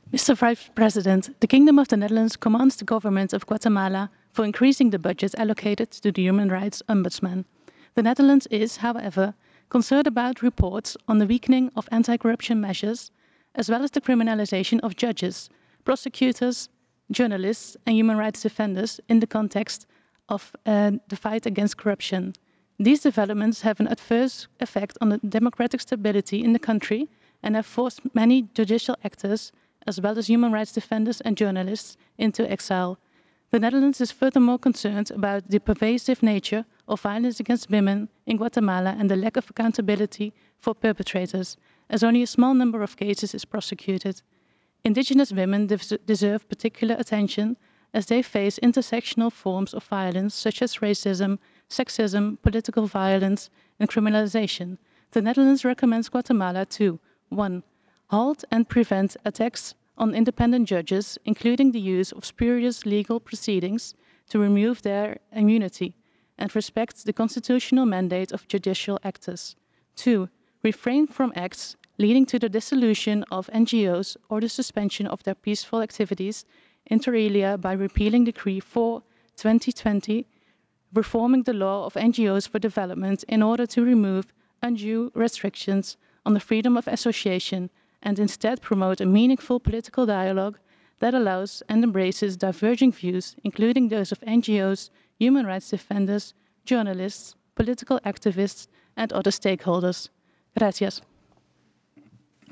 Mr. Vice President, the Kingdom of the Netherlands commands the government of Guatemala for increasing the budget allocated to the Human Rights Ombudsman. The Netherlands is, however, concerned about reports on the weakening of anti-corruption measures, as well as the criminalization of judges, prosecutors, journalists, and human rights defenders in the context of the fight against corruption. These developments have an adverse effect on the democratic stability in the country and have forced many judicial actors, as well as human rights defenders and journalists, into exile. The Netherlands is furthermore concerned about the pervasive nature of violence against women in Guatemala and the lack of accountability for perpetrators, as only a small number of cases is prosecuted. Indigenous women deserve particular attention as they face intersectional forms of violence such as racism, sexism, political violence, and criminalization. The Netherlands recommends Guatemala to 1. Halt and prevent attacks on independent judges, including the use of spurious legal proceedings to remove their immunity, and respect the constitutional mandate of judicial actors. 2. Refrain from acts leading to the dissolution of NGOs or the suspension of their peaceful activities, inter alia by repealing Decree 4/2020, reforming the law of NGOs for development in order to remove undue restrictions on the freedom of association and instead promote a meaningful political dialogue that allows and embraces diverging views, including those of NGOs, human rights defenders, journalists, political activists, and other stakeholders. Gracias.